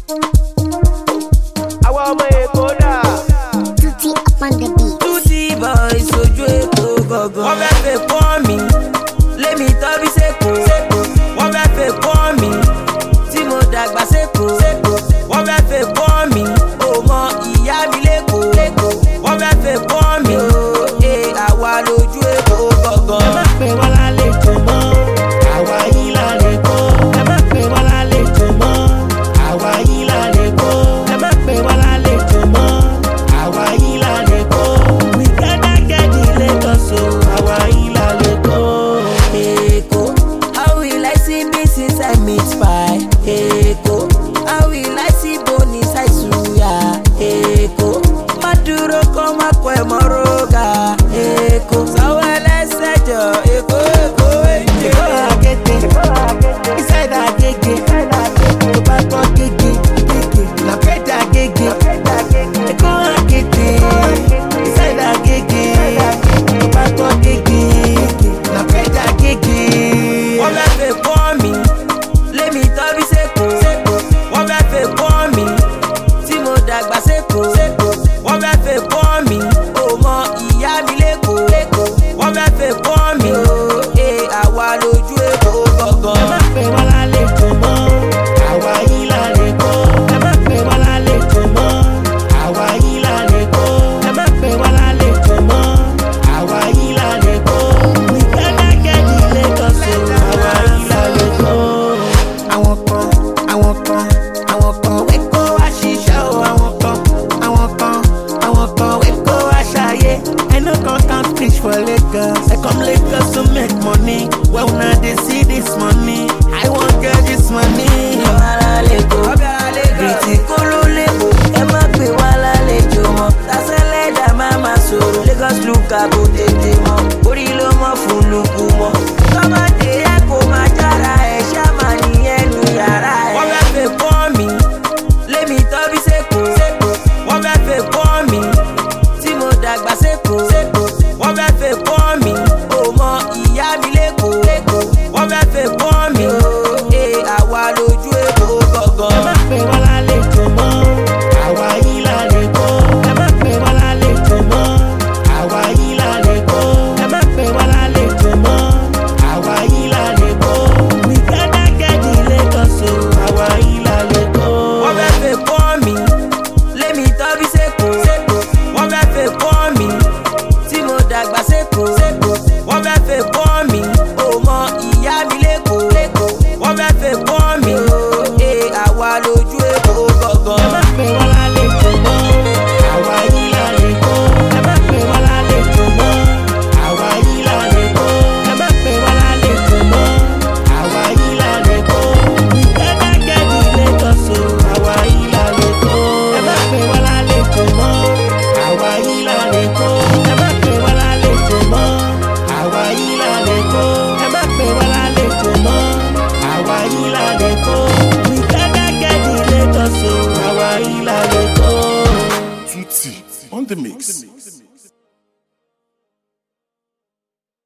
Àwa ọmọ Èkó dà. Tutti up on the beat. Tutti boys ojú Èkó gangan. Wọ́n fẹ́ fẹ́ kọ́ mi, lémi tọ́bí sẹ́kù. Wọ́n fẹ́ fẹ́ kọ́ mi, tí mo dàgbà sẹ́kù. Wọ́n fẹ́ fẹ́ kọ́ mi, ò mọ ìyá mi lẹ́kọ̀ọ́. Wọ́n fẹ́ fẹ́ kọ́ mi, àwa lójú Èkó gangan. Ẹ má pè wá lálejò mọ́, àwa yín lálejò. Ẹ má pè wá lálejò mọ́, àwa yín lálejò. Ẹ má pè wá lálejò mọ́, àwa yín lálejò. We gather get the Lagos o, àwa yín lálejò. Èkó, how will I see beans inside meat pie? Èkó, how will I see bone inside suya? Èkó, má dúró kó má kọ ẹ̀ mọ́ róga. Èkó, sanwó ẹlẹ́sẹ̀ jọ. Èkó, Èkó, èjè. Èkó àkété, inside Agége. Tó bá gbọ́ Gégé, na bread Agége. Èkó àkété, inside Agége. Tó bá gbọ́ Gégé, na bread Agége. Wọ́n fẹ́ fẹ́ kọ́ mi, lémi tọ́bí sẹ́kù. Wọ́n fẹ́ fẹ́ kọ́ mi, tí mo dàgbà sẹ́kù. Wọ́n fẹ́ fẹ́ kọ́ mi, ò mọ ìyá mi lẹ́kọ̀ọ́. Wọ́n fẹ́ fẹ́ kọ́ mi, àwa lójú Èkó Ẹ gangan. má pè wá lálejò mọ́, àwa yín lálejò. Ẹ má pè wá lálejò mọ́, àwa yín lálejò. Ẹ má pè wá lálejò mọ́, àwa yín lálejò. We gather get the Lagos o, àwa yín lálejò. Àwọn kan wẹ́kọ̀ wá ṣiṣẹ́ o. Àwọn kan wẹ́kọ̀ wá ṣayé. Ẹnu kan can preach for Lagos. I come Lagos to make money. Well, now they see this money. I won't get this money. Ara lẹ́kọ̀ọ́, bìtì kúrú lẹ́kọ̀ọ́. Ẹ má pè wá lálejò mọ́. Tásẹ́lẹ̀dá máa ma sọ̀rọ̀. Lagos lùkà kò tètè mọ́. Orí ló mọ̀ fún lùkù mọ́. Tọ́mọdé yẹ kó máa jára ẹ̀ ṣáàmà nìyẹn nu yàrá ẹ̀. Wọ́n fẹ́ fẹ́ kọ́ mi, lémi tọ́bí sẹ́kù. Wọ́n fẹ́ fẹ́ kọ́ mi, tí mo dàgbà sẹ́kù. Wọ́n fẹ́ fẹ́ kọ́ mi, ò mọ ìyá mi lẹ́kọ̀ọ́. Wọ́n fẹ́ fẹ́ kọ́ mi, àwa lójú Èkó Ẹ má gangan. pè wá lálejò mọ́, àwa yín lálejò. Ẹ má pè wá lálejò mọ́, àwa yín lálejò. Ẹ má pè wá lálejò mọ́, àwa yín lálejò. We gather get the Lagos o, àwa yín lálejò. Wọ́n fẹ́ fẹ́ kọ́ mi, lémi tọ́bí sẹ́kù. Wọ́n fẹ́ fẹ́ kọ́ mi, tí mo dàgbà sẹ́kù. Wọ́n fẹ́ fẹ́ kọ́ mi, ò mọ ìyá mi lẹ́kọ̀ọ́. Wọ́n fẹ́ fẹ́ kọ́ mi, àwa lójú Èkó Ẹ má gangan. pè wá lálejò mọ́, àwa yín lálejò. Ẹ má pè wá lálejò mọ́, àwa yín lálejò. Ẹ má pè wá lálejò mọ́, àwa yín lálejò. We gather get the Lagos o, àwa yín lálejò. Ẹ má pè wá lálejò mọ́, àwa yín lálejò. Ẹ má pè wá lálejò mọ́, àwa yín lálejò. Ẹ má pè wá lálejò mọ́, àwa yín lálejò. We gather get the Lagos o, àwa yín lálejò. Tutti on the mix.